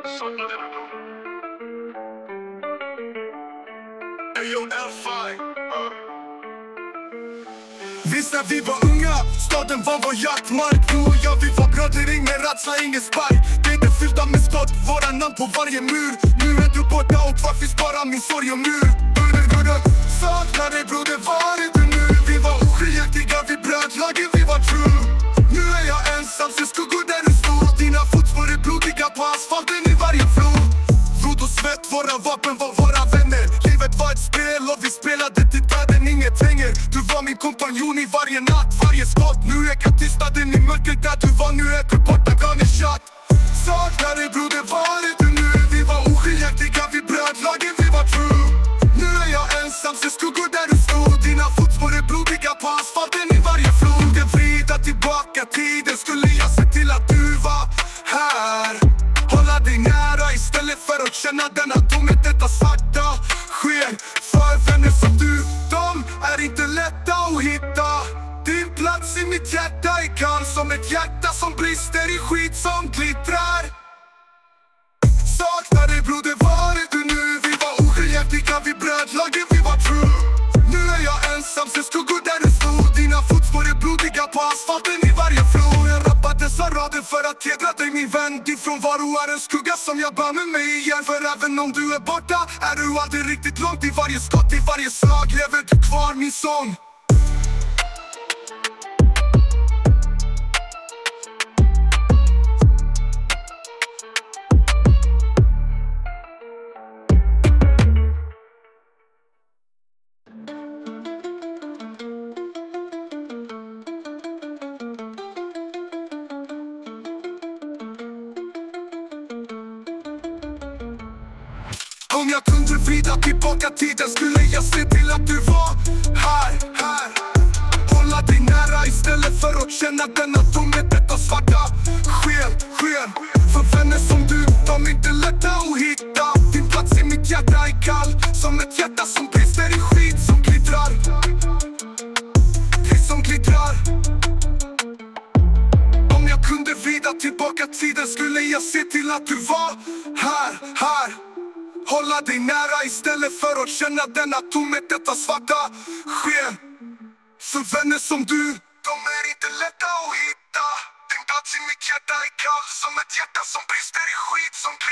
Saknar denna bro. Eyo L5. Visst när vi var unga, staden var vår jaktmark. Du och jag, vi var bröder, ingen rädsla, ingen spark. Det är fyllda med skott, våra namn på varje mur. Nu är du borta och kvar finns bara min sorg och mur. Saknar dig broder, var är du nu? Vi var oskiljaktiga, vi bröt lagen, vi var true. Nu är jag ensam, ser skuggor där du stod. Dina fotspår är blodiga på asfalten i varje flod. Blod och svett, våra vapen var våra vänner. Livet var ett spel och vi spelade till döden, inget hänger. Du var min kompanjon i varje natt, varje skott. Nu är tystnaden i mörkret där du var, nu är du borta, gone shot. Saknar dig broder, var är du nu? Vi var oskiljaktiga, vi bröt lagen, vi var true. Nu är jag ensam, ser skuggor där du stod. Dina fotspår är blodiga på asfalten i varje flod. Det vrida tillbaka tiden, skulle jag se till att du var här. Hålla dig nära istället för att känna denna tomhet, detta svarta sken. För vänner som du, de är inte lätta att hitta. Din plats i mitt hjärta är kall som ett hjärta som brister i skit som glittrar. Saknar dig broder, var är du nu? Vi var oskiljaktiga, vi bröt lagen, vi var true. Nu är jag ensam, ser skuggor där du stod. Dina fotspår är blodiga på asfalten i varje flod. Jag rappar dessa rader för att hedra dig min vän. Din frånvaro är en skugga som jag bär med mig igen. För även om du är borta är du aldrig riktigt långt. I varje skott, i varje slag lever du kvar min sång. Om jag kunde vrida tillbaka tiden skulle jag se till att du var här. Hålla dig nära istället för att känna denna tomhet, detta svarta sken. För vänner som du, de är inte lätta att hitta. Din plats i mitt hjärta är kall som ett hjärta som brister i skit som glittrar. Det som glittrar. Om jag kunde vrida tillbaka tiden skulle jag se till att du var här. Hålla dig nära istället för att känna denna tomhet, detta svarta sken. För vänner som du, de är inte lätta att hitta. Din plats i mitt hjärta är kall som ett hjärta som brister i skit som